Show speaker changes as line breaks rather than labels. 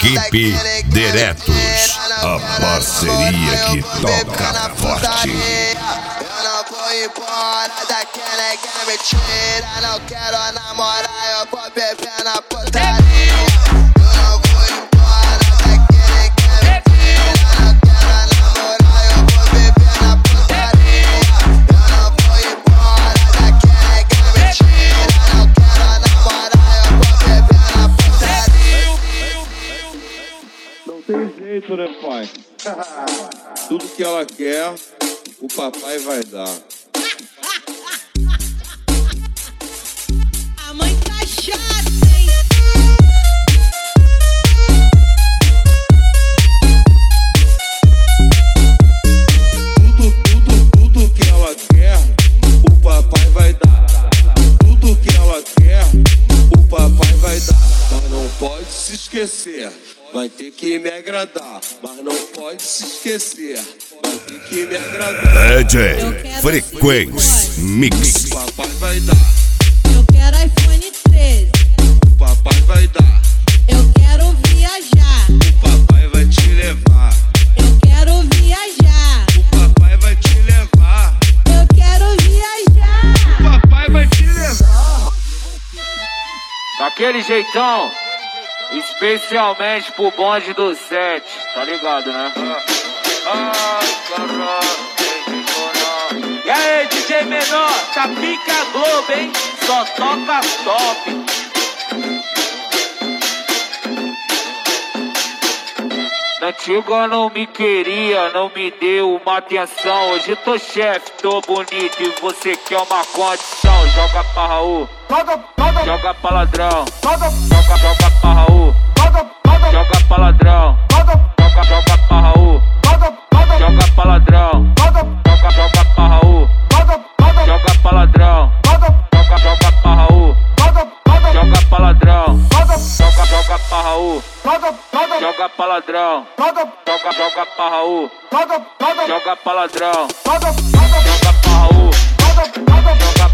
Equipe Diretos, a parceria que toca forte.
Eu não vou embora daquele que me tira. Não quero namorar, eu vou beber na putaria. Eu não vou embora daquele que me tira. Não quero namorar, eu vou beber na putaria. Eu não vou embora daquele que me tira. Não quero namorar, eu vou beber na putaria.
Não tem jeito, né, pai? Tudo que ela quer, o papai vai dar.
A mãe tá chata, hein?
Tudo que ela quer, o papai vai dar. Tudo que ela quer, o papai vai dar. Mas não pode se esquecer, vai ter que me agradar. Mas não pode se esquecer, vai ter que me agradar.
DJ Frequência Mix.
O papai vai dar,
Eu quero iPhone 13.
o papai vai dar.
Eu quero viajar.
O papai vai te levar.
Eu quero viajar.
O papai vai te levar.
Eu quero viajar.
O papai vai te levar.
Daquele jeitão, especialmente pro bonde do 7, tá ligado, né? Ai, caralho, tem jeito não. E aí, DJ Menor, tá pica Globo, hein? Só toca top. Na antiga não me queria, não me deu uma atenção. Hoje tô chefe, tô bonito e você quer uma condição. Joga pra Raul, joga pra ladrão, joga pra Raul, joga pra ladrão, joga pra Raul, joga pra ladrão, joga pra Raul, joga pra ladrão, joga pra Raul, joga pra ladrão, joga pra Raul, joga pra ladrão, joga pra Raul, joga pra ladrão, joga pra Raul, joga